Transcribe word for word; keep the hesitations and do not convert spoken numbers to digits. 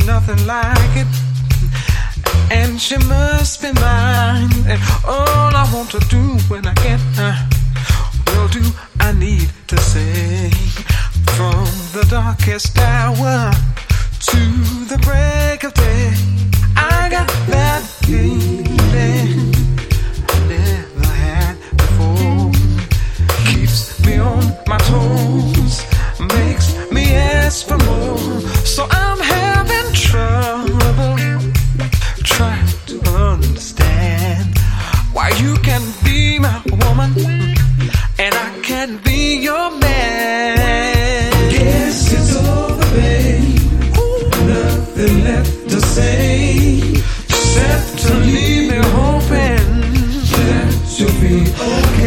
nothing like it. And she must be mine. And all I want to do when I get her, well, do I need to say, from the darkest hour to the break of day, I got that feeling I never had before. Keeps me on my toes, makes me ask for more. So I'm having trouble trying to understand why you can be my woman and I can be your man. Guess it's over, babe. Nothing left to say except to leave me hoping that you'll be okay.